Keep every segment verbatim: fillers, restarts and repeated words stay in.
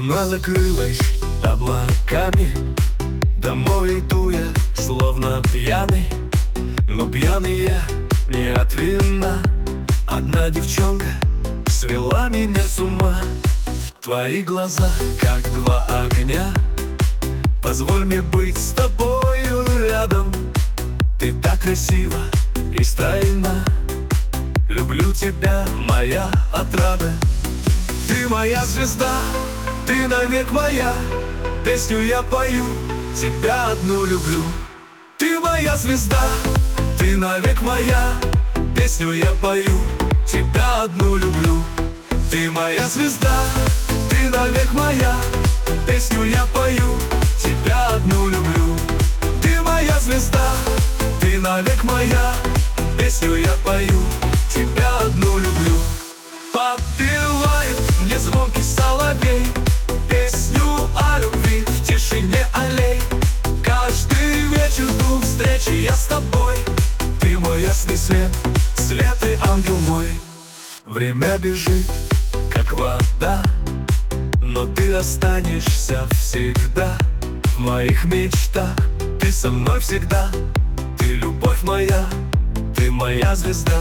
Луна закрылась облаками, домой иду я, словно пьяный. Но пьяный я не от вина. Одна девчонка свела меня с ума. Твои глаза, как два огня, позволь мне быть с тобою рядом. Ты так красива и стройна, люблю тебя, моя отрада. Ты моя звезда, ты навек моя, песню я пою, тебя одну люблю. Ты моя звезда, ты навек моя, песню я пою, тебя одну люблю. Ты моя звезда, ты навек моя, песню я пою, тебя одну люблю. Ты моя звезда, ты навек моя, песню я пою, тебя одну люблю. Подпевает мне звонкий соловей песню о любви в тишине аллей. Каждый вечер жду встречи я с тобой. Ты мой ясный свет, свет и ангел мой. Время бежит, как вода, но ты останешься всегда в моих мечтах. Ты со мной всегда, ты любовь моя, ты моя звезда.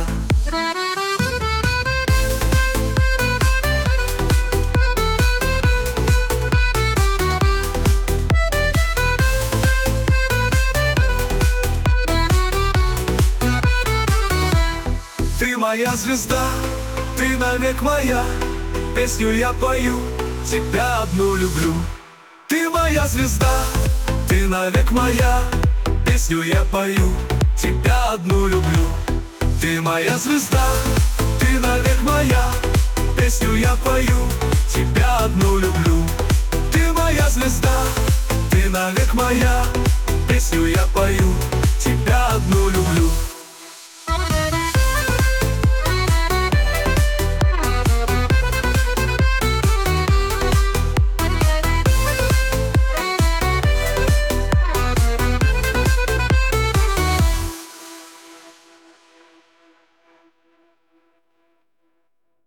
Ты моя звезда, ты навек моя, песню я пою, тебя одну люблю. Ты моя звезда, ты навек моя, песню я пою, тебя одну люблю. Ты моя звезда, ты навек моя, песню я пою, тебя одну люблю. Ты моя звезда, ты навек моя, песню я пою,